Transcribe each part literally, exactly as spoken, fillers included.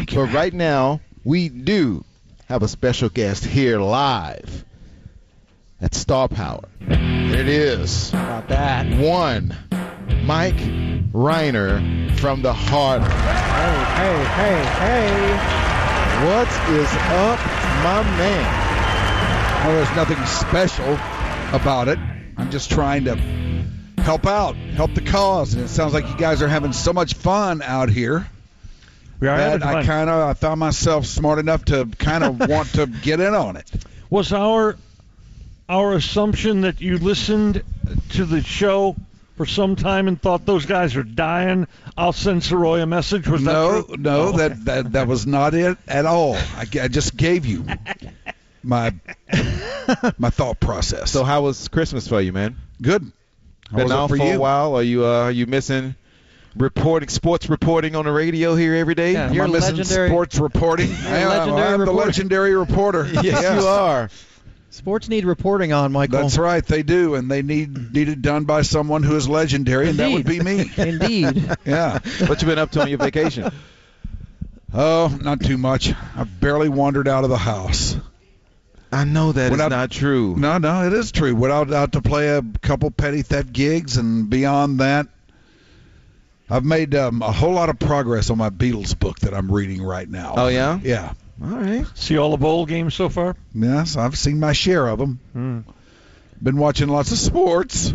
Thank you. But right now, we do have a special guest here live at Star Power. There it is. How about that? One, Mike Reiner from the Heart. Hey, hey, hey, hey. What is up, my man? Well, there's nothing special about it. I'm just trying to help out, help the cause. And it sounds like you guys are having so much fun out here. We are having that I fun. kind of I found myself smart enough to kind of want to get in on it. Was our our assumption that you listened to the show for some time and thought those guys are dying? I'll send Soroy a message. Was no, that true? no, Oh, okay. that, that that was not it at all. I, I just gave you my my thought process. So how was Christmas for you, man? Good. How Been was it on for for you? a while. Are you uh, are you missing reporting, sports reporting on the radio here every day? Yeah. Am You're I missing legendary- sports reporting? I am, legendary I am the reporter. legendary reporter. Yes, you are. Sports need reporting on, Michael. That's right, they do, and they need need it done by someone who is legendary, and that would be me. Indeed. Yeah. What you been up to on your vacation? Oh, not too much. I've barely wandered out of the house. I know that Went is out- not true. No, no, it is true. Went out, out to play a couple petty theft gigs, and beyond that, I've made um, a whole lot of progress on my Beatles book that I'm reading right now. Oh, yeah? Yeah. All right. See all the bowl games so far? Yes, I've seen my share of them. Hmm. Been watching lots of sports.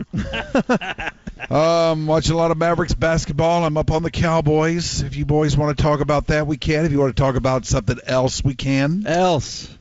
um, watching a lot of Mavericks basketball. I'm up on the Cowboys. If you boys want to talk about that, we can. If you want to talk about something else, we can. Else.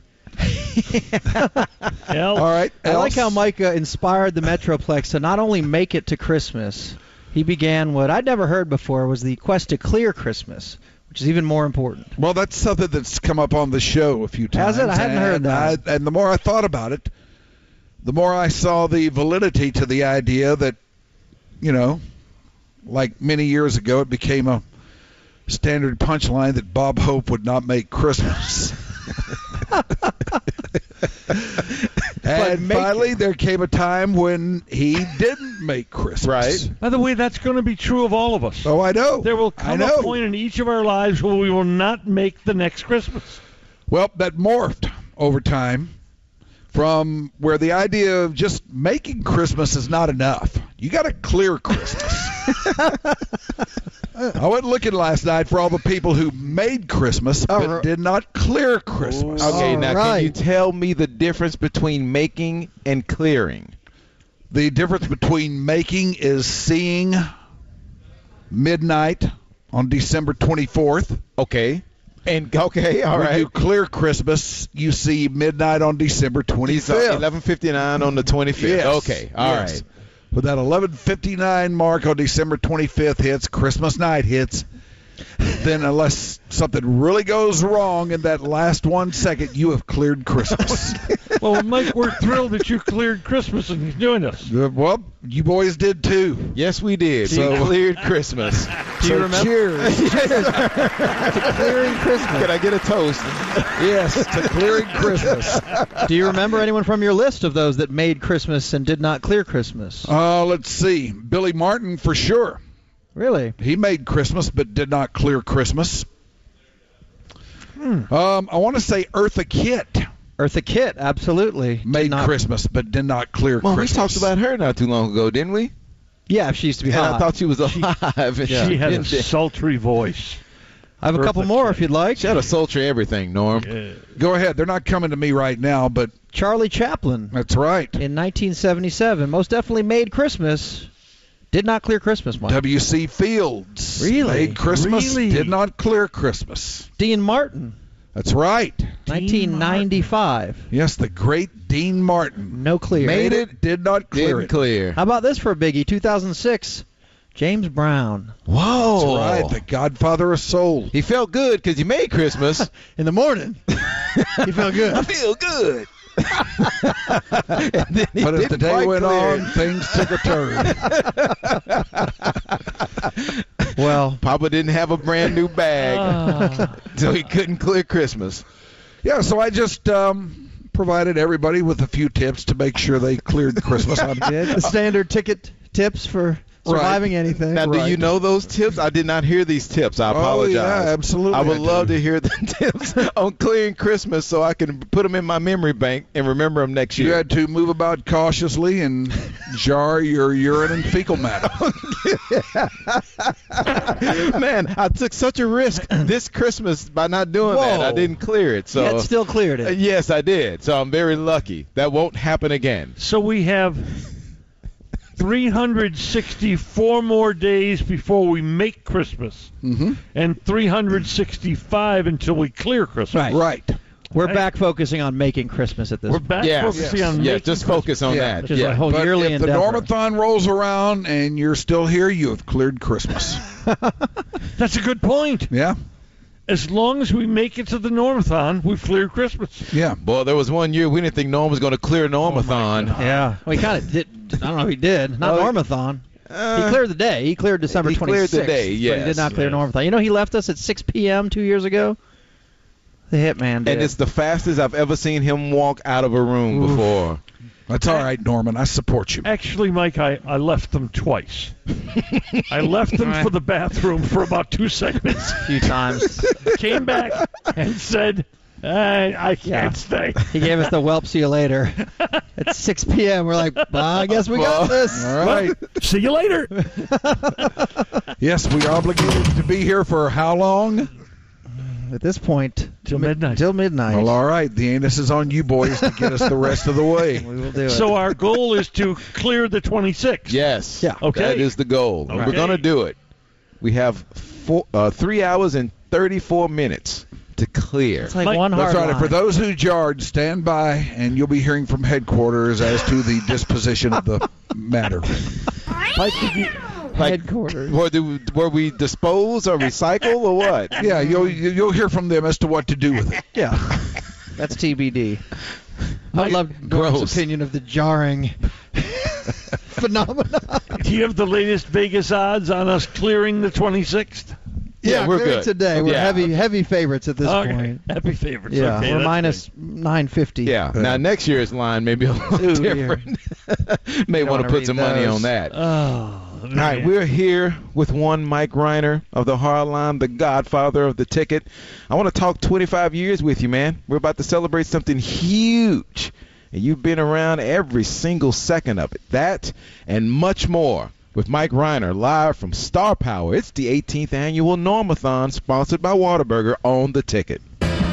Hell, All right. I like else. how Mike uh, inspired the Metroplex to not only make it to Christmas, he began what I'd never heard before was the quest to clear Christmas, which is even more important. Well, that's something that's come up on the show a few times. Has it? I hadn't heard and that. I, and the more I thought about it, the more I saw the validity to the idea that, you know, like many years ago, it became a standard punchline that Bob Hope would not make Christmas. And make finally, there came a time when he didn't make Christmas. Right. by the way, that's going to be true of all of us. Oh, I know. There will I come know. a point in each of our lives where we will not make the next Christmas. Well, that morphed over time from where the idea of just making Christmas is not enough. You got to clear Christmas. I went looking last night for all the people who made Christmas but right. did not clear Christmas. Okay, All now right. can you tell me the difference between making and clearing? The difference between making is seeing midnight on December twenty-fourth. Okay. And okay, all when right. you clear Christmas, you see midnight on December twenty-fifth. eleven fifty-nine on the twenty-fifth. Yes. Okay, all right. Yes. When that eleven fifty-nine mark on December twenty-fifth hits, Christmas night hits, then unless something really goes wrong in that last one second, you have cleared Christmas. Well, Mike, we're thrilled that you cleared Christmas and you're doing this. Uh, well, you boys did too. Yes, we did. So- we cleared Christmas. Do you So remember? cheers. to clearing Christmas. Can I get a toast? Yes, to clearing Christmas. Do you remember anyone from your list of those that made Christmas and did not clear Christmas? Uh, let's see. Billy Martin for sure. Really? He made Christmas but did not clear Christmas. Um, I want to say Eartha Kitt Eartha Kitt, absolutely. Did made not- Christmas but did not clear Well, we Christmas. talked about her not too long ago, didn't we? Yeah, she used to be And hot. I thought she was alive. and She had a didn't- sultry voice. I have a couple Eartha more Kitt. if you'd like. She had a sultry everything, Norm. Yeah. Go ahead. They're not coming to me right now, but Charlie Chaplin that's right. in nineteen seventy-seven most definitely made Christmas. Did not clear Christmas, Mike. W C Fields Really? made Christmas, Really? did not clear Christmas. Dean Martin, That's right. nineteen ninety-five. Yes, the great Dean Martin No clear. made it, did not clear Didn't it. clear. How about this for a biggie? two thousand six, James Brown. Whoa. That's right, the Godfather of Soul. He felt good because he made Christmas. In the morning. He felt good. I feel good. And then he But as the didn't day quite went clear. on, things took a turn. Well, Papa didn't have a brand new bag, Ah. so he couldn't clear Christmas. Yeah, so I just um, provided everybody with a few tips to make sure they cleared Christmas. I the standard ticket tips for surviving anything. Now, do Right. you know those tips? I did not hear these tips. I Oh, apologize. yeah, absolutely. I would I love do. to hear the tips on clearing Christmas so I can put them in my memory bank and remember them next You year. had to move about cautiously and jar your urine and fecal matter. Man, I took such a risk this Christmas by not doing that. Whoa. I didn't clear it. So Yet still cleared Uh, it. yes, I did. So I'm very lucky. That won't happen again. So we have three hundred sixty-four more days before we make Christmas, Mm-hmm. and three hundred sixty-five until we clear Christmas. Right. Right. We're Right. back focusing on making Christmas at this We're point. back Yes. focusing Yes. on Yeah, making just Christmas. focus on Yeah. that. Which is yeah. a whole But yearly if the endeavor. Normathon rolls around and you're still here, you have cleared Christmas. That's a good point. Yeah? As long as we make it to the Normathon, we've cleared Christmas. Yeah. Boy, there was one year we didn't think Norm was going to clear Normathon. Yeah. Well, he kind of did. I don't know if he did. Not Oh, Normathon. Uh, He cleared the day. He cleared December he cleared the twenty-sixth. day, But he yes, did not clear yes. Normathon. You know, he left us at six p.m. two years ago. The Hitman did. and it's the fastest I've ever seen him walk out of a room Oof. before. That's all right, Norman. I support you. Actually, Mike, I, I left them twice. I left them for the bathroom for about two segments. a few times. Came back and said, I, I can't Yeah. stay. He gave us the whelp, see you later. At six p.m., we're like, well, I guess we got this. All right. See you later. Yes, we are obligated to be here for how long? At this point, Till mi- midnight. Till midnight. Well, all right. The anus is on you boys to get us the rest of the way. We will do it. So our goal is to clear the twenty-sixth. Yes. Yeah. Okay. That is the goal. Okay. We're going to do it. We have four, uh, three hours and thirty-four minutes to clear. it's like Mike- one hard That's right. And line. for those who jarred, stand by, and you'll be hearing from headquarters as to the disposition of the matter. Mike, did you, Like, headquarters. Were, do, were we dispose or recycle or what? Yeah, you'll you'll hear from them as to what to do with it. Yeah. That's T B D. I Mike- would love Norm's Gross. opinion of the jarring phenomenon. do you have the latest Vegas odds on us clearing the twenty-sixth? Yeah, we're clearing good. Today, we're Yeah. heavy heavy favorites at this Okay. point. Happy favorites. Yeah, Okay, we're that's minus good. nine fifty. Yeah. Yeah. Now next year's line may be a little Ooh, dear. different. May Don't want wanna to put read some money those. on that. Oh, All right, we're here with one Mike Reiner of the Hardline, the godfather of the ticket. I want to talk twenty-five years with you, man. We're about to celebrate something huge, and you've been around every single second of it. That and much more with Mike Reiner, live from Star Power. It's the eighteenth annual Normathon, sponsored by Whataburger, on the ticket.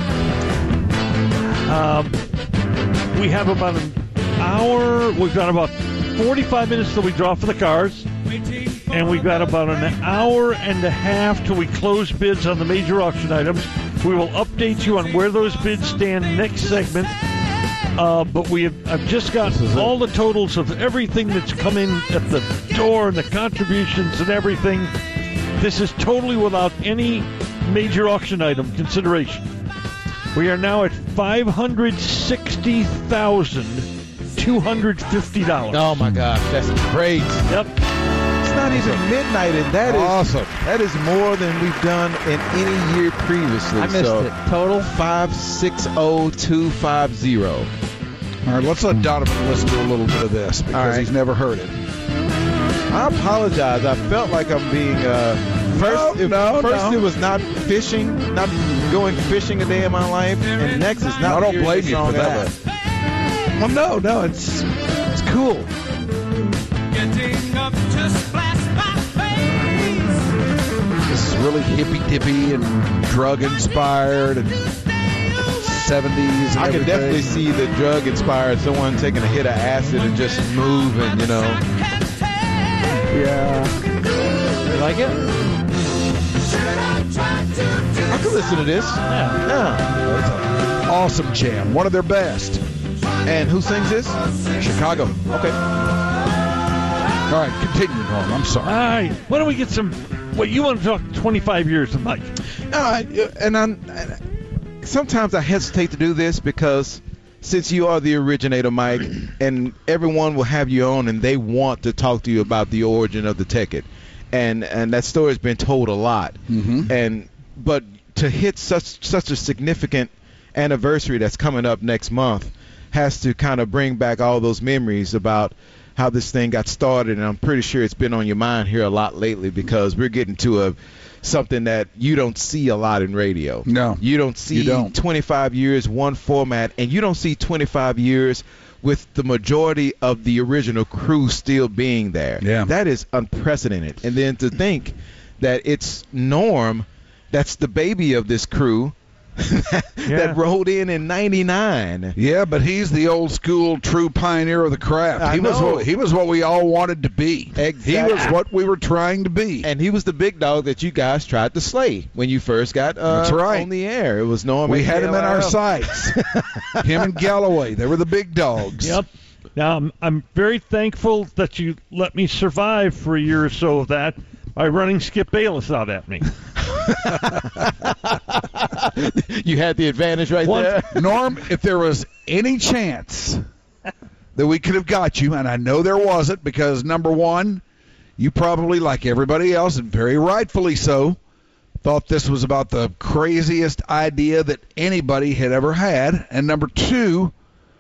Um, we have about an hour. We've got about forty-five minutes till we draw for the cars. And we've got about an hour and a half till we close bids on the major auction items. We will update you on where those bids stand next segment. Uh, but we have, I've just got all the totals of everything that's come in at the door and the contributions and everything. This is totally without any major auction item consideration. We are now at five hundred sixty thousand two hundred fifty dollars. Oh my gosh, that's great. Yep. It's not even midnight, and that is Awesome. That is more than we've done in any year previously. I missed so it. Total. Five six zero two five zero. All right, let's let Donovan listen to a little bit of this because All right. he's never heard it. I apologize. I felt like I'm being. Uh, first, No, it, no, first no. it was not fishing, not going fishing a day in my life, and next is not. I don't hearing blame the you song for that. ever. Well, no, no, it's it's cool. Getting up to splash my face. This is really hippy dippy and drug inspired and seventies. And I can everything. definitely see the drug inspired someone taking a hit of acid and just moving, you know. Yeah. You like it? I could listen to this. Yeah. Yeah. Awesome jam, one of their best. And who sings this? Chicago. Okay. All right, continue, Norm. I'm All sorry. right. Why don't we get some? What you want to talk twenty-five years to Mike? No, I, and I'm, I, sometimes I hesitate to do this because since you are the originator, Mike, and everyone will have you on and they want to talk to you about the origin of the ticket, and and that story has been told a lot. Mm-hmm. And but to hit such such a significant anniversary that's coming up next month has to kind of bring back all those memories about how this thing got started, and I'm pretty sure it's been on your mind here a lot lately because we're getting to a something that you don't see a lot in radio. No. You don't see You don't. twenty-five years, one format, and you don't see twenty-five years with the majority of the original crew still being there. Yeah. That is unprecedented. And then to think that it's Norm that's the baby of this crew that, Yeah. that rolled in in ninety-nine. Yeah, but he's the old school true pioneer of the craft. I he was know. what, he was what we all wanted to be. Exactly. He was what we were trying to be. And he was the big dog that you guys tried to slay when you first got uh, That's right. on the air. It was Norm. we had him in our A K L I L. sights. Him and Galloway, they were the big dogs. Yep. Now, I'm, I'm very thankful that you let me survive for a year or so of that by running Skip Bayless out at me. You had the advantage right One- there. Norm, if there was any chance that we could have got you, and I know there wasn't because, number one, you probably, like everybody else, and very rightfully so, thought this was about the craziest idea that anybody had ever had. And number two,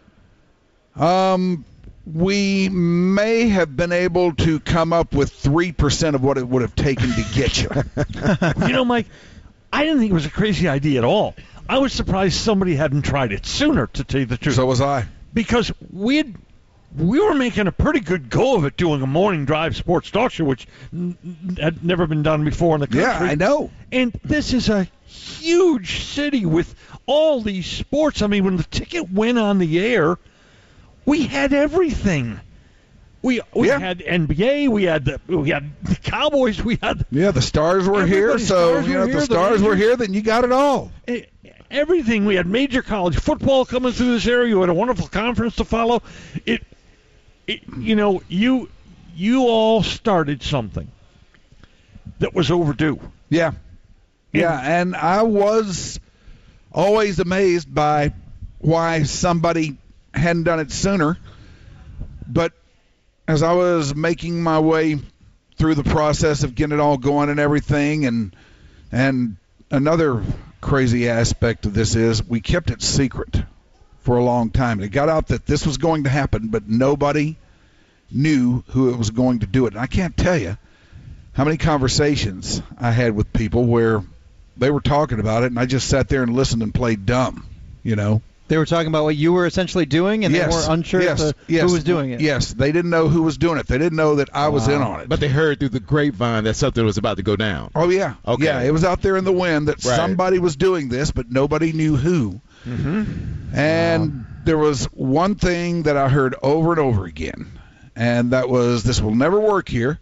um, we may have been able to come up with three percent of what it would have taken to get you. You know, Mike, I didn't think it was a crazy idea at all. I was surprised somebody hadn't tried it sooner, to tell you the truth. So was I. Because we had, we were making a pretty good go of it doing a morning drive sports talk show, which n- n- had never been done before in the country. Yeah, I know. And this is a huge city with all these sports. I mean, when the ticket went on the air, we had everything. We we Yeah. had N B A, we had the we had the Cowboys, we had Yeah, the stars were here, Everybody's so stars you were know if here, the the stars were Rangers- here, then you got it all. eh, everything. We had major college football coming through this area. You had a wonderful conference to follow. It, it you know, you you all started something that was overdue. Yeah. Yeah, and I was always amazed by why somebody hadn't done it sooner. But as I was making my way through the process of getting it all going and everything, and and another crazy aspect of this is we kept it secret for a long time. It got out that this was going to happen, but nobody knew who it was going to do it. And I can't tell you how many conversations I had with people where they were talking about it, and I just sat there and listened and played dumb, you know. They were talking about what you were essentially doing, and yes, they were unsure yes, as to yes, who was doing it. Yes, they didn't know who was doing it. They didn't know that I was in on it. But they heard through the grapevine that something was about to go down. oh, yeah. Okay. Yeah, it was out there in the wind that Right. somebody was doing this, but nobody knew who. Mm-hmm. And there was one thing that I heard over and over again, and that was, this will never work here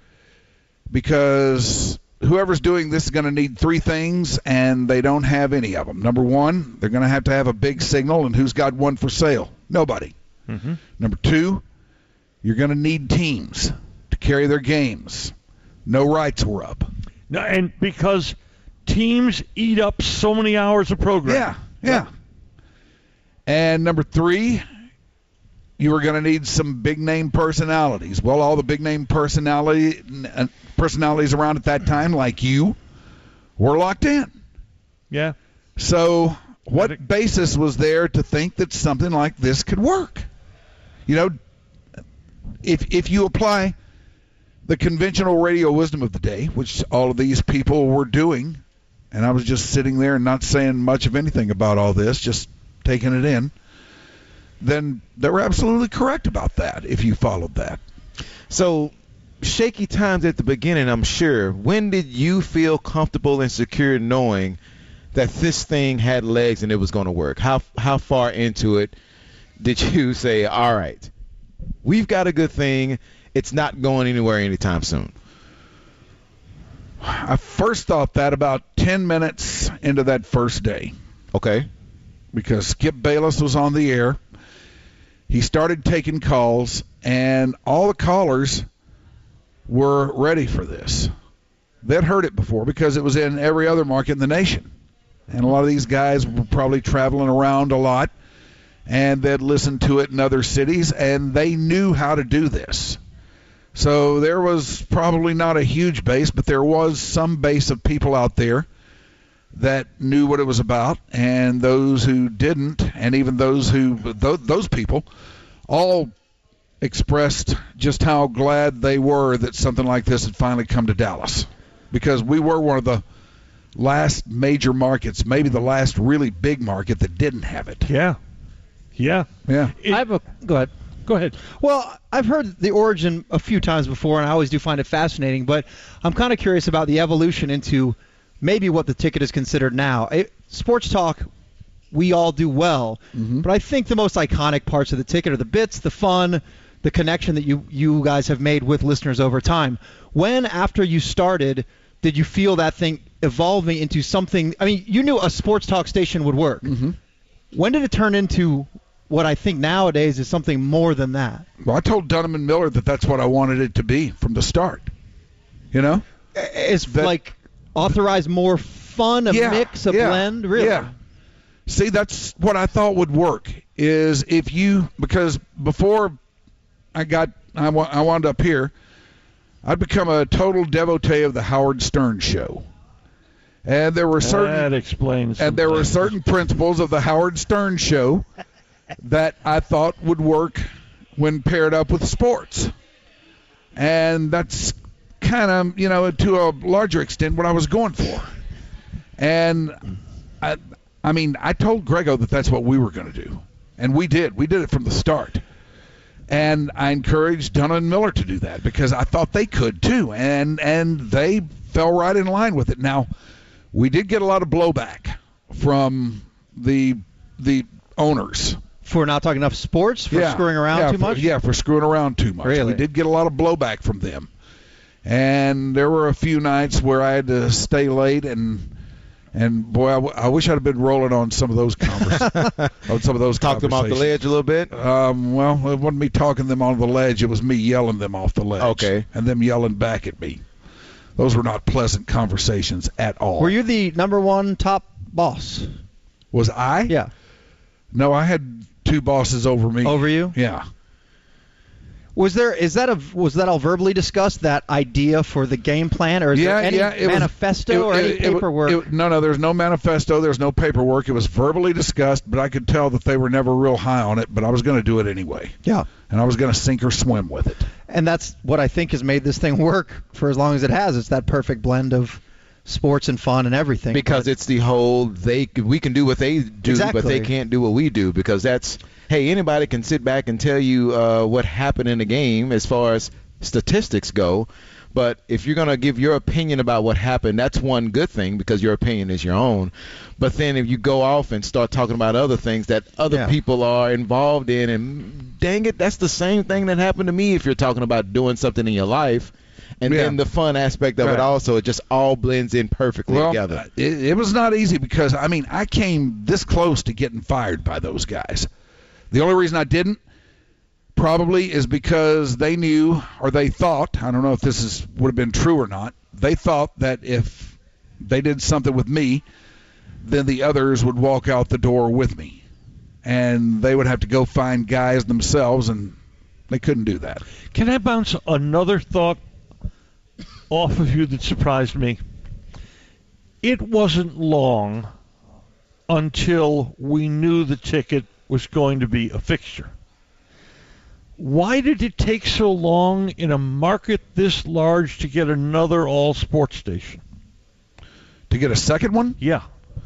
because whoever's doing this is going to need three things, and they don't have any of them. Number one, they're going to have to have a big signal, and who's got one for sale? Nobody. Mm-hmm. Number two, you're going to need teams to carry their games. No rights were up. No, and because teams eat up so many hours of programming. Yeah, yeah. And number three, you were going to need some big name personalities. Well, all the big name personality uh, personalities around at that time, like you, were locked in. Yeah. So what But it- basis was there to think that something like this could work? You know, if if you apply the conventional radio wisdom of the day, which all of these people were doing, and I was just sitting there and not saying much of anything about all this, just taking it in, then they were absolutely correct about that if you followed that. So, shaky times at the beginning, I'm sure. When did you feel comfortable and secure knowing that this thing had legs and it was going to work? How how far into it did you say, all right, we've got a good thing, it's not going anywhere anytime soon? I first thought that about ten minutes into that first day, Okay. because Skip Bayless was on the air. He started taking calls, and all the callers were ready for this. They'd heard it before because it was in every other market in the nation. And a lot of these guys were probably traveling around a lot, and they'd listened to it in other cities, and they knew how to do this. So there was probably not a huge base, but there was some base of people out there that knew what it was about, and those who didn't, and even those who th- those people, all expressed just how glad they were that something like this had finally come to Dallas, because we were one of the last major markets, maybe the last really big market that didn't have it. Yeah. Yeah. Yeah. It- I have a go ahead. Go ahead. Well, I've heard the origin a few times before, and I always do find it fascinating. But I'm kind of curious about the evolution into maybe what the ticket is considered now. It, sports talk, we all do well, Mhm. but I think the most iconic parts of the ticket are the bits, the fun, the connection that you you guys have made with listeners over time. When, after you started, did you feel that thing evolving into something? I mean, you knew a sports talk station would work. Mm-hmm. When did it turn into what I think nowadays is something more than that? Well, I told Dunham and Miller that that's what I wanted it to be from the start. You know? It's That- like authorized more fun, a Yeah, mix, a yeah, blend, really. Yeah. See, that's what I thought would work, is if you, because before I got, I, wa- I wound up here, I'd become a total devotee of the Howard Stern show. And there were certain That explains. and there were something. certain principles of the Howard Stern show that I thought would work when paired up with sports. And that's kind of, you know, to a larger extent what I was going for. And I, I mean, I told Grego that that's what we were going to do. And we did. We did it from the start. And I encouraged Dunham and Miller to do that because I thought they could too. And and they fell right in line with it. Now, we did get a lot of blowback from the the owners. For not talking enough sports, for Yeah, screwing around yeah, too for- much? Yeah, for screwing around too much. Really? We did get a lot of blowback from them. And there were a few nights where I had to stay late, and and boy, I, w- I wish I'd have been rolling on some of those convers- on some of those Talk them off the conversations. ledge a little bit. Um, well, it wasn't me talking them on the ledge. It was me yelling them off the ledge. Okay. And them yelling back at me. Those were not pleasant conversations at all. Were you the number one top boss? Was I? Yeah. No, I had two bosses over me. Over you? Yeah. Was there is that a was that all verbally discussed, that idea for the game plan, or is yeah, there any yeah, it was- manifesto it- or it- any it- paperwork? it- no, no, there's no manifesto. There's no paperwork. It was verbally discussed, but I could tell that they were never real high on it. But I was going to do it anyway, yeah. and I was going to sink or swim with it. And that's what I think has made this thing work for as long as it has. It's that perfect blend of sports and fun and everything. Because But- it's the whole they we can do what they do, Exactly. but they can't do what we do. Because that's hey, anybody can sit back and tell you uh, what happened in the game as far as statistics go. But if you're gonna give your opinion about what happened, that's one good thing because your opinion is your own. But then if you go off and start talking about other things that other Yeah. people are involved in, and dang it, that's the same thing that happened to me. If you're talking about doing something in your life. And Yeah. then the fun aspect of Right. it also, it just all blends in perfectly Well, together. it, it was not easy because I mean I came this close to getting fired by those guys. The only reason I didn't probably is because they knew, or they thought, I don't know if this is would have been true or not, they thought that if they did something with me, then the others would walk out the door with me. And they would have to go find guys themselves, and they couldn't do that. Can I bounce another thought off of you that surprised me? It wasn't long until we knew the ticket was going to be a fixture. Why did it take so long in a market this large to get another all-sports station? To get a second one? Yeah.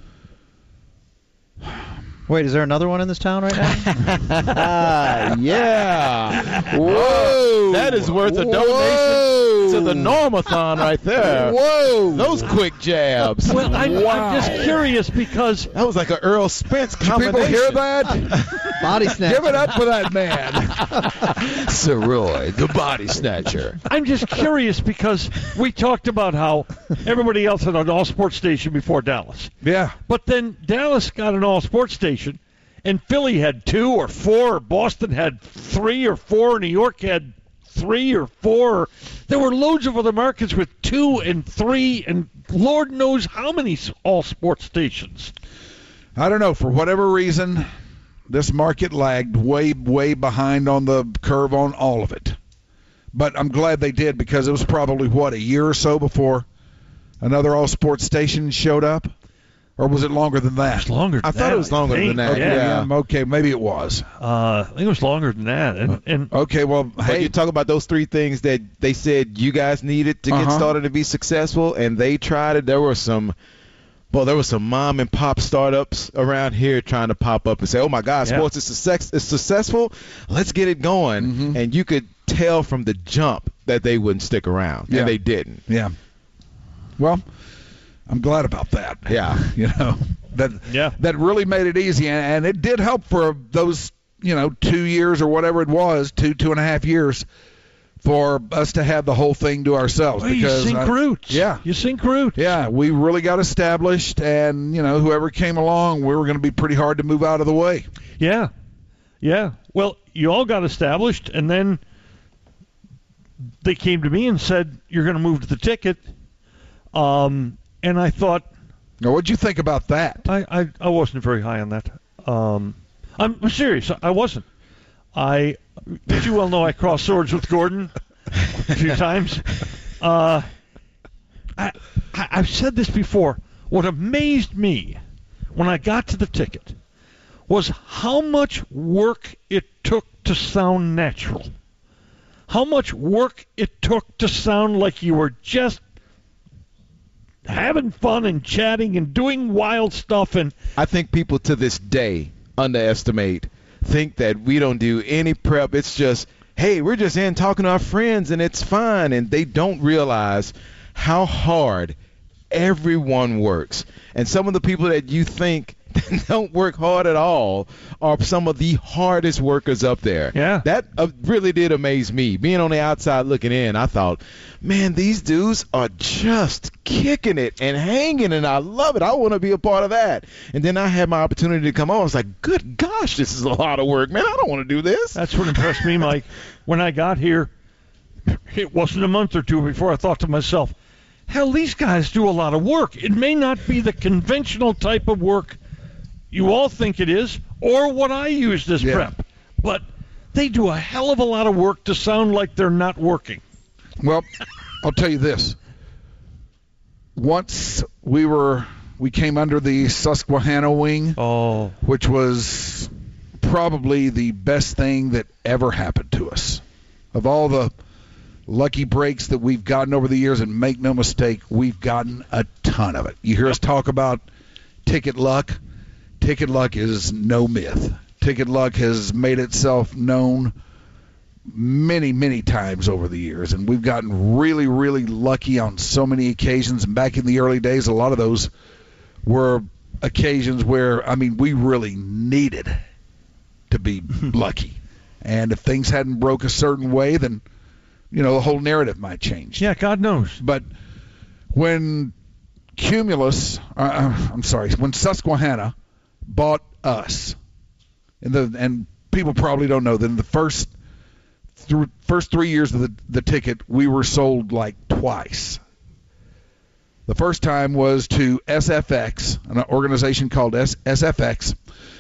Wait, is there another one in this town right now? Ah, yeah. Whoa. That is worth a donation Whoa. to the Normathon right there. Whoa! Those quick jabs. Well, I, Wow. I'm just curious because That was like an Earl Spence People combination. hear that? Body snatch. Give it up for that man. Saroy, the body snatcher. I'm just curious because we talked about how everybody else had an all-sports station before Dallas. Yeah. But then Dallas got an all-sports station, and Philly had two or four, or Boston had three or four, New York had three or four. There were loads of other markets with two and three, and Lord knows how many s- all-sports stations. I don't know. For whatever reason, this market lagged way, way behind on the curve on all of it. But I'm glad they did because it was probably, what, a year or so before another all-sports station showed up? Or was it longer than that? It's longer than I that. thought it was longer think. than that. Okay, Yeah. um, okay, maybe it was. Uh, I think it was longer than that. And, and Okay, well, But hey, you talk about those three things that they said you guys needed to get Uh-huh. started to be successful, and they tried it. There were some, well, there were some mom and pop startups around here trying to pop up and say, "Oh my God, Yeah. sports is success is successful. Let's get it going." Mhm. And you could tell from the jump that they wouldn't stick around, Yeah. and they didn't. yeah. Well, I'm glad about that. Yeah. You know, that Yeah. that really made it easy, and, and it did help for those, you know, two years or whatever it was, two, two and a half years, for us to have the whole thing to ourselves. well, you because sink I- roots. Yeah. You sink roots. Yeah, we really got established, and, you know, whoever came along, we were going to be pretty hard to move out of the way. Yeah. Yeah. Well, you all got established, and then they came to me and said, you're going to move to the ticket. Um, and I thought, Now, what'd you think about that? I, I, I wasn't very high on that. Um, I'm, I'm serious. I wasn't. I, as you well know, I crossed swords with Gordon a few times. Uh, I, I, I've said this before. What amazed me when I got to the ticket was how much work it took to sound natural. How much work it took to sound like you were just having fun and chatting and doing wild stuff. And I think people to this day underestimate, think that we don't do any prep. It's just, hey, we're just in talking to our friends and it's fine. And they don't realize how hard everyone works. And some of the people that you think don't work hard at all are some of the hardest workers up there. Yeah. That uh, really did amaze me. Being on the outside looking in, I thought, man, these dudes are just kicking it and hanging, and I love it. I want to be a part of that. And then I had my opportunity to come on. I was like, good gosh, this is a lot of work, man. I don't want to do this. that's what impressed me, Mike. When I got here, it wasn't a month or two before I thought to myself, hell, these guys do a lot of work. It may not be the conventional type of work you all think it is, or what I used as Yeah. prep, but they do a hell of a lot of work to sound like they're not working. Well, I'll tell you this. Once we were, we came under the Susquehanna wing, Oh, which was probably the best thing that ever happened to us. Of all the lucky breaks that we've gotten over the years, and make no mistake, we've gotten a ton of it. You hear us talk about ticket luck. Ticket luck is no myth. Ticket luck has made itself known many, many times over the years, and we've gotten really, really lucky on so many occasions. And back in the early days, a lot of those were occasions where, I mean, we really needed to be lucky. And if things hadn't broke a certain way, then, you know, the whole narrative might change. yeah, God knows. But when Cumulus, uh, I'm sorry, when Susquehanna bought us, and the and people probably don't know that in the first th- first three years of the the ticket, we were sold like twice. The first time was to S F X, an organization called S- SFX,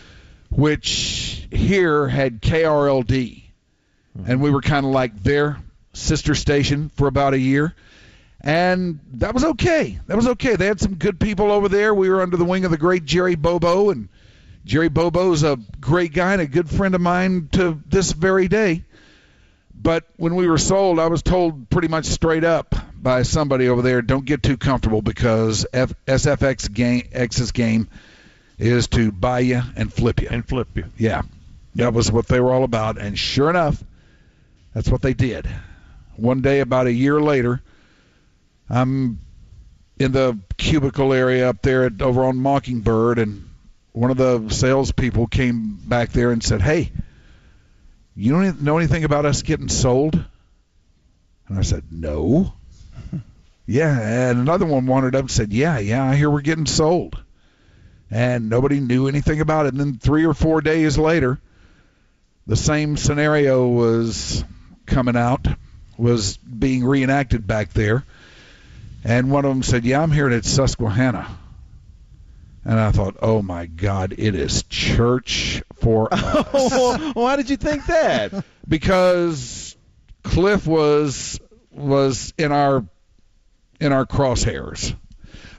which here had K R L D, and we were kind of like their sister station for about a year. And that was okay. That was okay. They had some good people over there. We were under the wing of the great Jerry Bobo, and Jerry Bobo's a great guy and a good friend of mine to this very day. But when we were sold, I was told pretty much straight up by somebody over there, don't get too comfortable because F- S F X game, X's game is to buy you and flip you. And flip you. Yeah, that was what they were all about. And sure enough, that's what they did. One day, about a year later, I'm in the cubicle area up there at, over on Mockingbird, and one of the salespeople came back there and said, hey, you don't know anything about us getting sold? And I said, no. Yeah, and another one wandered up and said, yeah, yeah, I hear we're getting sold. And nobody knew anything about it. And then three or four days later, the same scenario was coming out, was being reenacted back there. And one of them said, yeah, I'm here at Susquehanna. And I thought, oh, my God, it is church for us. Why did you think that? Because Cliff was was in our in our crosshairs.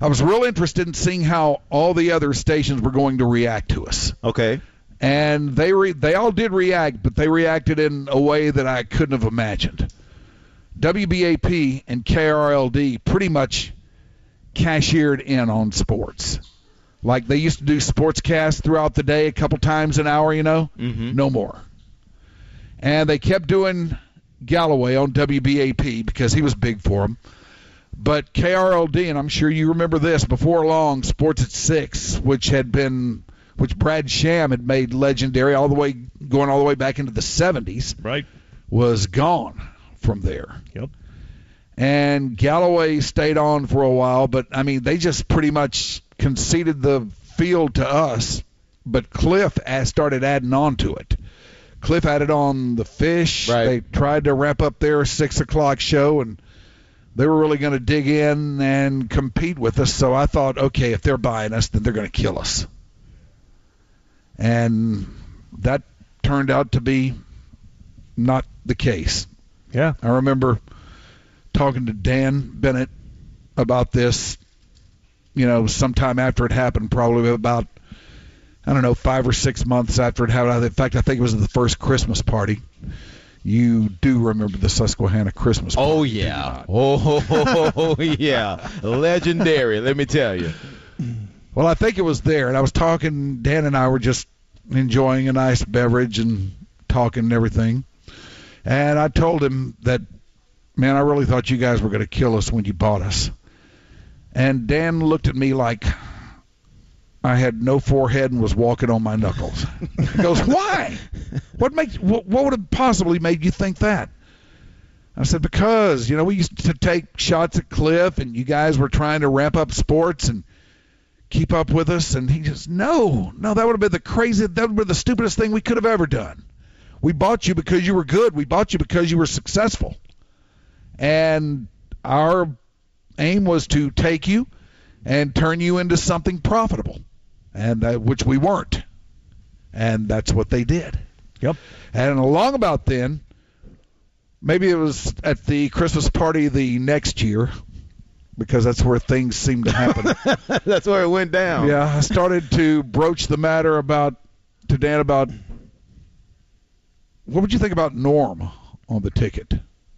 I was real interested in seeing how all the other stations were going to react to us. Okay. And they re- they all did react, but they reacted in a way that I couldn't have imagined. W B A P and K R L D pretty much cashiered in on sports. Like they used to do sportscasts throughout the day a couple times an hour, you know? Mm-hmm. No more. And they kept doing Galloway on W B A P because he was big for them. But K R L D, and I'm sure you remember this, before long, Sports at Six, which had been, which Brad Sham had made legendary all the way, going all the way back into the seventies, Right. was gone from there. Yep. And Galloway stayed on for a while, but, I mean, they just pretty much conceded the field to us, but Cliff as started adding on to it. Cliff added on the Fish. Right. They tried to wrap up their six o'clock show, and they were really going to dig in and compete with us. So I thought, okay, if they're buying us, then they're going to kill us. And that turned out to be not the case. Yeah. I remember talking to Dan Bennett about this, you know, sometime after it happened, probably about, I don't know, five or six months after it happened. In fact, I think it was the first Christmas party. You do remember the Susquehanna Christmas party? Oh, yeah. Oh, yeah. Legendary, let me tell you. Well, I think it was there, and I was talking, Dan and I were just enjoying a nice beverage and talking and everything. And I told him that, man, I really thought you guys were going to kill us when you bought us. And Dan looked at me like I had no forehead and was walking on my knuckles. He goes, why? What makes? What, what would have possibly made you think that? I said, because, you know, we used to take shots at Cliff, and you guys were trying to ramp up sports and keep up with us. And he just, no, no, that would have been the craziest, that would have been the stupidest thing we could have ever done. We bought you because you were good. We bought you because you were successful. And our aim was to take you and turn you into something profitable, and uh, which we weren't. And that's what they did. Yep. And along about then, maybe it was at the Christmas party the next year, because that's where things seem to happen. That's where it went down. Yeah, I started to broach the matter about to Dan about what would you think about Norm on the ticket?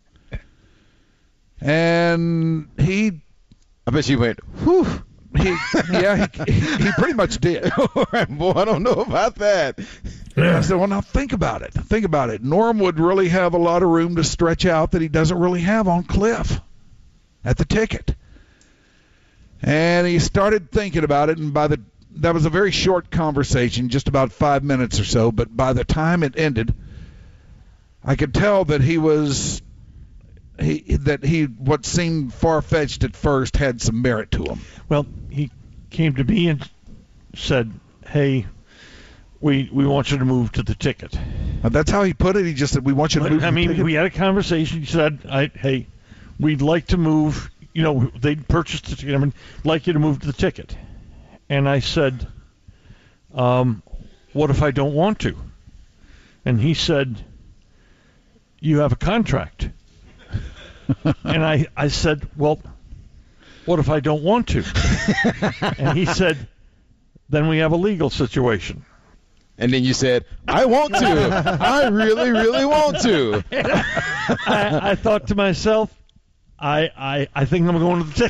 And he, I bet you went, whew. he yeah, he, he, he pretty much did. Boy, I don't know about that. I said, well, now think about it. Think about it. Norm would really have a lot of room to stretch out that he doesn't really have on Cliff at the ticket. And he started thinking about it, and by the that was a very short conversation, just about five minutes or so, but by the time it ended, I could tell that he was he that he what seemed far-fetched at first had some merit to him. Well, he came to me and said, "Hey, we we want you to move to the ticket." Uh, that's how he put it. He just said, "We want you to But, move." to I the mean, ticket." we had a conversation. He said, I, "Hey, we'd like to move. You know, they'd purchased the ticket. I mean, like you to move to the ticket." And I said, um, "What if I don't want to?" And he said, "You have a contract." And I, I said, "Well, what if I don't want to?" And he said, "Then we have a legal situation." And then you said, I want to. I really, really want to. I, I thought to myself, I, I, I think I'm going to the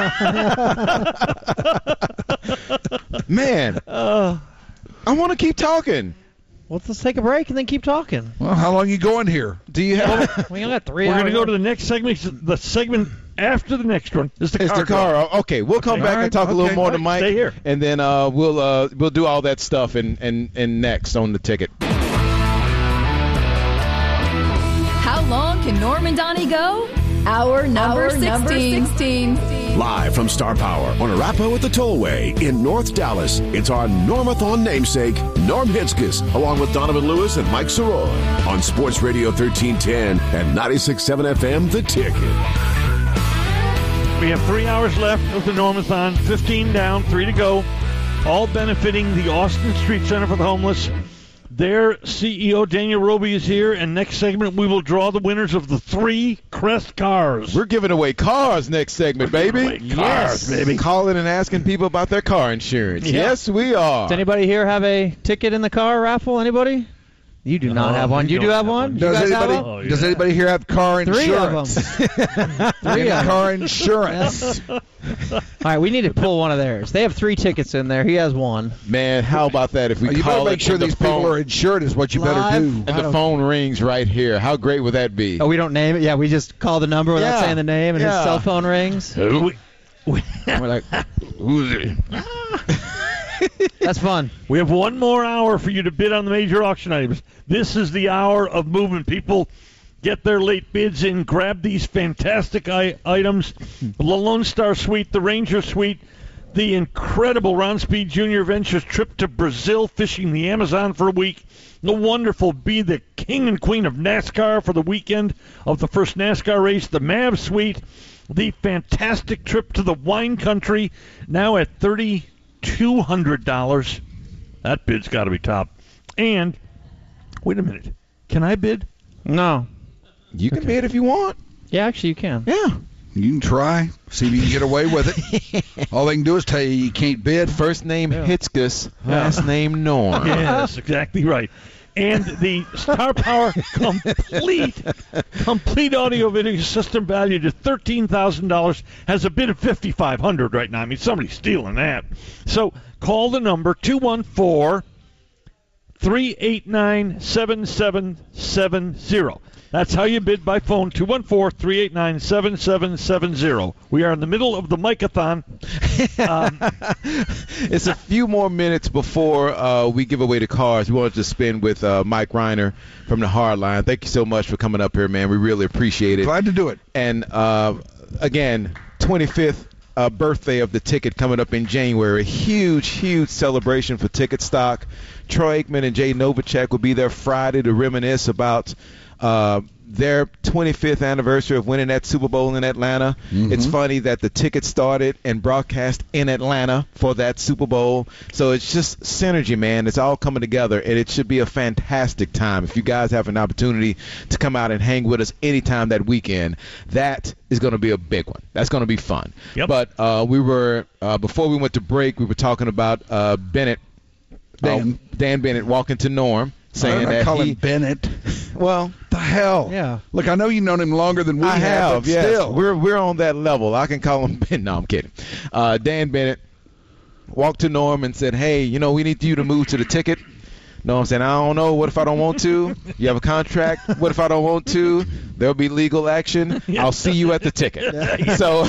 ticket. Man, uh, I want to keep talking. Well, let's take a break and then keep talking. Well, how long you going here? Do you have We only got three we're hours. going to go to the next segment. The segment after the next one is the It's car. the car. Okay, we'll come Okay. back All right, and talk a little okay. more to All right, Mike. stay here. And then uh, we'll uh, we'll do all that stuff and, and, and next on the ticket. How long can Norm and Donnie go? Hour number Hour number sixteen. Live from Star Power on Arapahoe at the Tollway in North Dallas, it's our Normathon namesake, Norm Hitzges, along with Donovan Lewis and Mike Soroy on Sports Radio thirteen ten and ninety-six point seven F M, The Ticket. We have three hours left of the Normathon. fifteen down, three to go. All benefiting the Austin Street Center for the Homeless. Their C E O, Daniel Roby, is here, and next segment we will draw the winners of the three Crest cars. We're giving away cars next segment, baby. Away cars, yes. baby. Calling and asking people about their car insurance. Yeah. Yes, we are. Does anybody here have a ticket in the car raffle? Anybody? You do not No, have one. we You do don't have have one? one. You Does guys have anybody, one? Oh, yeah. does anybody here have car Three insurance? of them. Three Any of them. car insurance? All right, we need to pull one of theirs. They have three tickets in there. He has one. Man, how about that if we Oh, you call better it make sure and the these people phone- are insured is what you Live. better do. and I the don't- phone rings right here. How great would that be? Oh, we don't name it? Yeah, we just call the number without Yeah. saying the name, and Yeah. his cell phone rings. We, we, We're like, Who's it? That's fun. we have one more hour for you to bid on the major auction items. This is the hour of movement. People get their late bids in, grab these fantastic I- items. The Lone Star Suite, the Ranger Suite, the incredible Ron Speed Junior Ventures trip to Brazil, fishing the Amazon for a week, the wonderful Be the King and Queen of NASCAR for the weekend of the first NASCAR race, the Mav Suite, the fantastic trip to the wine country, now at three thousand two hundred dollars. That bid's got to be top. And, wait a minute, can I bid? No. you can bid if you want. Yeah, actually, you can. Yeah. You can try. See if you can get away with it. All they can do is tell you you can't bid. First name Hitzkus, last name Norm. Yes, exactly right. And the Star Power complete complete audio video system valued at thirteen thousand dollars has a bid of fifty-five hundred dollars right now. I mean, somebody's stealing that. So call the number two one four, three eight nine, seven seven seven zero. That's how you bid by phone, two one four, three eight nine, seven seven seven zero. We are in the middle of the Mic-a-thon. Um, It's a few more minutes before uh, we give away the cars. We wanted to spend with uh, Mike Reiner from the Hardline. Thank you so much for coming up here, man. We really appreciate it. Glad to do it. And uh, again, twenty-fifth uh, birthday of the ticket coming up in January. Huge, huge celebration for Ticket Stock. Troy Aikman and Jay Novacek will be there Friday to reminisce about uh, their twenty-fifth anniversary of winning that Super Bowl in Atlanta. Mhm. It's funny that the ticket started and broadcast in Atlanta for that Super Bowl. So it's just synergy, man. It's all coming together, and it should be a fantastic time. If you guys have an opportunity to come out and hang with us anytime that weekend, that is going to be a big one. That's going to be fun. Yep. But uh, we were, uh, before we went to break, we were talking about uh, Bennett, Dan. uh, Dan Bennett walking to Norm, saying I that call he, him Bennett. well, The hell? Yeah. Look, I know you've known him longer than we I have, but yes. still. We're we're on that level. I can call him Ben. No, I'm kidding. Uh, Dan Bennett walked to Norm and said, "Hey, you know, we need you to move to the ticket." Norm said, "I don't know. What if I don't want to? You have a contract. What if I don't want to? There'll be legal action. I'll see you at the ticket." So,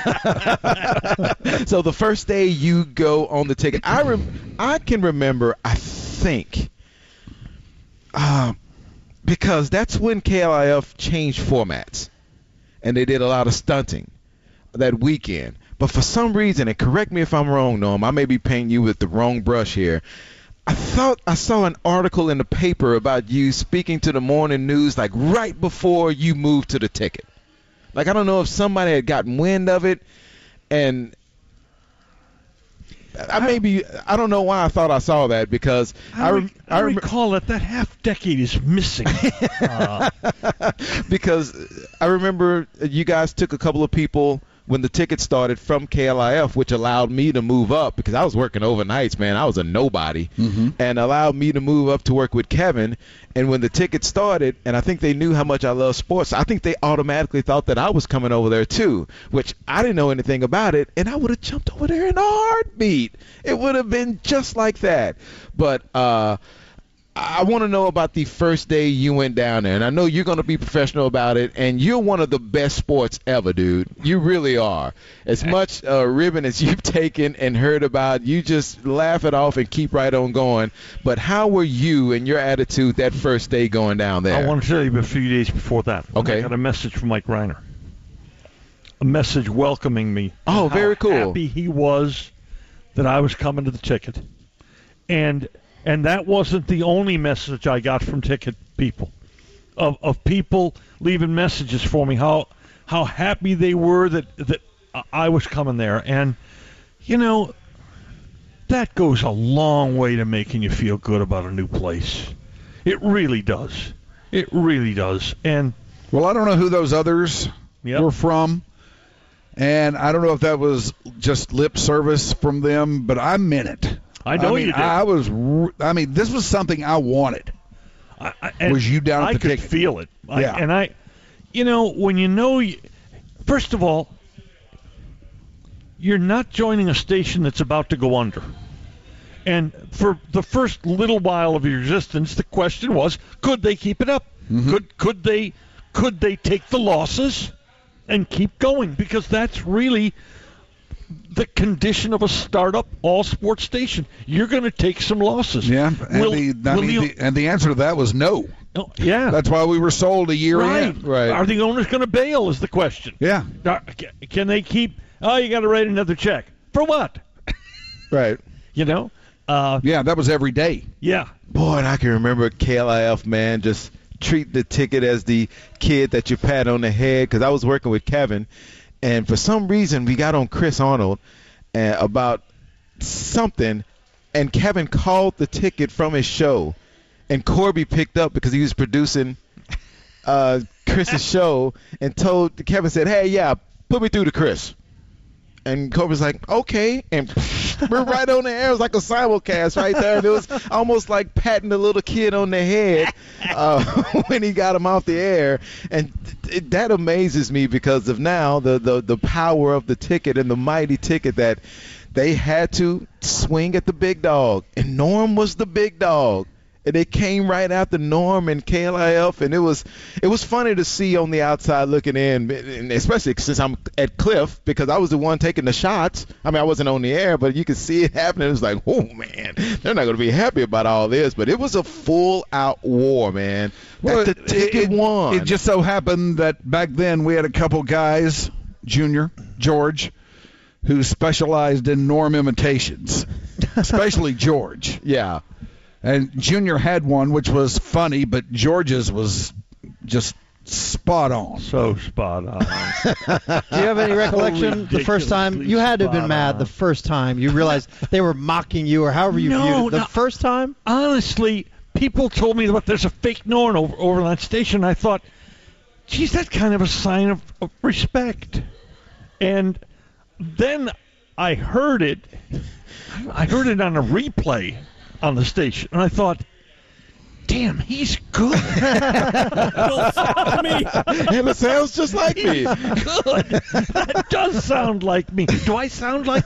so the first day you go on the ticket, I rem- I can remember. I think. Uh, because that's when K L I F changed formats, and they did a lot of stunting that weekend. But for some reason, and correct me if I'm wrong, Norm, I may be painting you with the wrong brush here. I thought I saw an article in the paper about you speaking to the morning news like right before you moved to the ticket. Like, I don't know if somebody had gotten wind of it, and I maybe I don't know why I thought I saw that, because I, I, re- rem- I rem- recall that that half decade is missing. Uh, because I remember you guys took a couple of people when the ticket started from K L I F, which allowed me to move up because I was working overnights, man. I was a nobody, Mm-hmm. and allowed me to move up to work with Kevin. And when the ticket started, and I think they knew how much I love sports, I think they automatically thought that I was coming over there too, which I didn't know anything about it, and I would have jumped over there in a heartbeat. It would have been just like that. But uh, I want to know about the first day you went down there, and I know you're going to be professional about it, and you're one of the best sports ever, dude. You really are. As much uh, ribbon as you've taken and heard about, you just laugh it off and keep right on going. But how were you and your attitude that first day going down there? I want to tell you a few days before that. Okay. I got a message from Mike Reiner. A message welcoming me. Oh, How very cool. happy he was that I was coming to the ticket. And and that wasn't the only message I got from ticket people. Of of people leaving messages for me, how how happy they were that that I was coming there. And you know, that goes a long way to making you feel good about a new place. It really does. It really does. And well, I don't know who those others Yep. were from, and I don't know if that was just lip service from them, but I meant it. I know I mean, you did. I was. r- I mean, this was something I wanted. I, I, and Was you down at I the could ticket? feel it. I, Yeah. And I, you know, when you know, you, first of all, you're not joining a station that's about to go under. And for the first little while of your existence, the question was, could they keep it up? Mm-hmm. Could could they could they take the losses and keep going? Because that's really the condition of a startup all sports station. You're going to take some losses. Yeah, and Will- the I will mean, you- the, and the answer to that was no. oh, yeah. That's why we were sold a year right. in. Right. Are the owners going to bail is the question. Yeah. Are- Can they keep, oh, you got to write another check. For what? Right. You know? Uh, Yeah, that was every day. yeah. Boy, and I can remember K L I F, man, just treat the ticket as the kid that you pat on the head, because I was working with Kevin, and for some reason we got on Chris Arnold uh, about something, and Kevin called the ticket from his show, and Corby picked up because he was producing uh, Chris's show, and told Kevin, said, hey, yeah, put me through to Chris. And Corby's like, okay, and we're right on the air. It was like a simulcast right there. And it was almost like patting the little kid on the head uh, when he got him off the air. And th- that amazes me because of now the, the, the power of the ticket and the mighty ticket that they had to swing at the big dog. And Norm was the big dog. And they came right after Norm and K L I F, and it was it was funny to see on the outside looking in, and especially since I'm at Cliff, because I was the one taking the shots. I mean, I wasn't on the air, but you could see it happening. It was like, oh man, they're not going to be happy about all this. But it was a full-out war, man. Well, That the ticket it, won. It just so happened that back then we had a couple guys, Junior, George, who specialized in Norm imitations, especially George. yeah. And Junior had one which was funny, but George's was just spot on. So spot on. Do you have any recollection the first time? You had to have been spot mad on. the first time you realized they were mocking you or however you No, viewed it. The no. first time? Honestly, people told me that there's a fake Norm over, over that station. I thought, geez, that's kind of a sign of, of respect. And then I heard it. I heard it on a replay on the station, and I thought, damn, he's good. And it sounds just like me. Good. That does sound like me. Do I sound like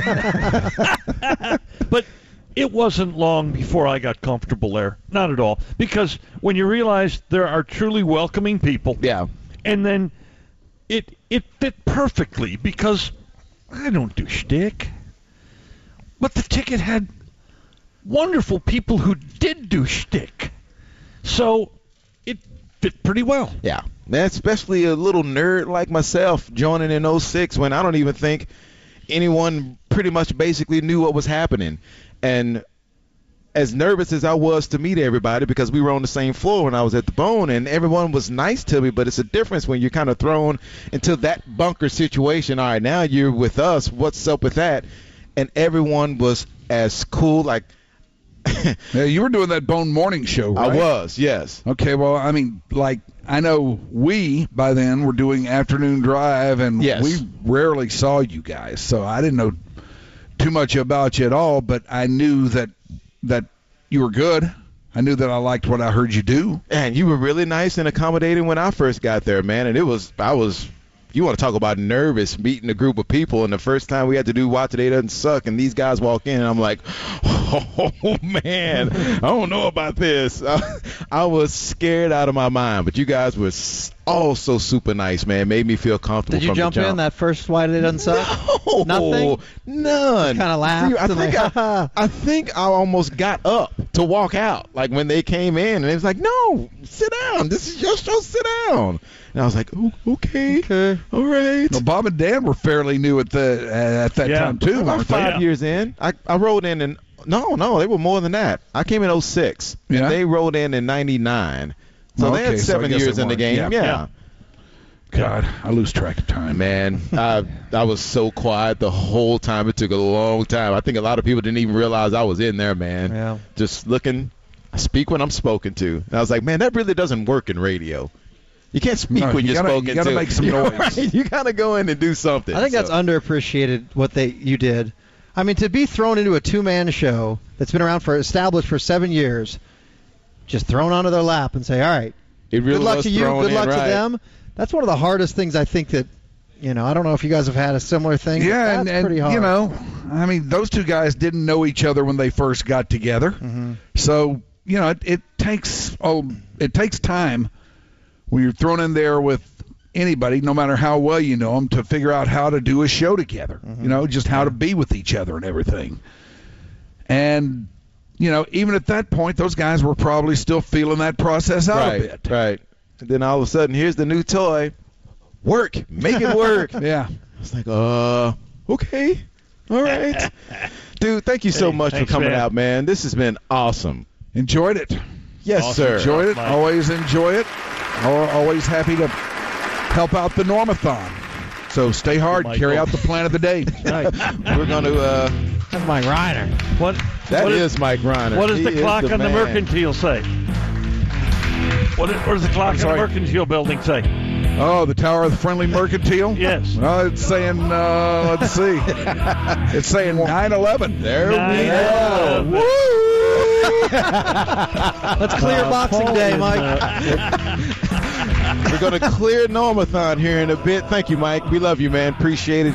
that? But it wasn't long before I got comfortable there. Not at all. Because when you realize there are truly welcoming people, Yeah. and then it it fit perfectly because I don't do shtick. But the ticket had wonderful people who did do shtick. So it fit pretty well. Yeah, man, especially a little nerd like myself joining in oh six when I don't even think anyone pretty much basically knew what was happening. And as nervous as I was to meet everybody, because we were on the same floor when I was at the Bone, and everyone was nice to me, but it's a difference when you're kind of thrown into that bunker situation. All right, now you're with us. What's up with that? And everyone was as cool, like Yeah, you were doing that Bone Morning Show, right? I was, yes. Okay, well, I mean, like, I know we, by then, were doing Afternoon Drive, and Yes. we rarely saw you guys, so I didn't know too much about you at all, but I knew that that you were good. I knew that I liked what I heard you do. And you were really nice and accommodating when I first got there, man. And it was, I was, you want to talk about nervous meeting a group of people. And the first time we had to do Watch Today Doesn't Suck, and these guys walk in, and I'm like, oh, man, I don't know about this. I, I was scared out of my mind. But you guys were s- all so super nice, man. Made me feel comfortable Did you from jump the jump. in that first Why Did It Unsuck? No, Nothing? None. Kinda laughed See, I and think like, I, I think I almost got up to walk out, like when they came in, and it was like, "No, sit down. This is your show. Sit down." And I was like, "Oh, okay, Okay. all right." Well, Bob and Dan were fairly new at the uh, at that Yeah. time too, About weren't five they? years in, I I rolled in and no, no, they were more than that. I came in oh six, Yeah. and they rolled in in ninety-nine. So they Okay, had so I seven guess years they in the weren't. game. Yeah. Yeah. Yeah. God, I lose track of time. Man, I I was so quiet the whole time. It took a long time. I think a lot of people didn't even realize I was in there, man. Yeah. Just looking. I speak when I'm spoken to. And I was like, man, that really doesn't work in radio. You can't speak No, when you you're gotta- spoken you gotta to. make some You're noise. right. You gotta go in and do something. I think that's So- underappreciated what they you did. I mean, to be thrown into a two-man show that's been around for established for seven years, just thrown onto their lap and say, "All right, It really good luck was to you, thrown good in, luck right. to them." That's one of the hardest things I think that, you know, I don't know if you guys have had a similar thing. but Yeah, that's and, and pretty hard. you know, I mean, those two guys didn't know each other when they first got together. Mm-hmm. So, you know, it, it takes oh, it takes time when you're thrown in there with anybody, no matter how well you know them, to figure out how to do a show together. Mm-hmm. You know, just how to be with each other and everything. And, you know, even at that point, those guys were probably still feeling that process out right, a bit. Right. And then all of a sudden, here's the new toy. Work. Make it work. Yeah. It's like, uh, okay. All right. Dude, thank you so Hey, much thanks, for coming man. out, man. This has been awesome. Enjoyed it. Yes, Awesome. sir. Enjoyed it. Mike. Always enjoy it. Al- Always happy to help out the Normathon. So stay hard. Michael. Carry out the plan of the day. Right. We're going to, uh, That's Mike Reiner. What? that what is, Mike Reiner. What does He the is clock the on the man. mercantile say? What, is- what does the clock on the sorry. mercantile building say? Oh, the Tower of the Friendly Mercantile? Yes. Well, it's saying, uh, let's see. It's saying nine eleven. There Nine we go. eleven. Let's clear Uh, Boxing Paul Day, is, Mike. uh, We're going to clear Normathon here in a bit. Thank you, Mike. We love you, man. Appreciate it.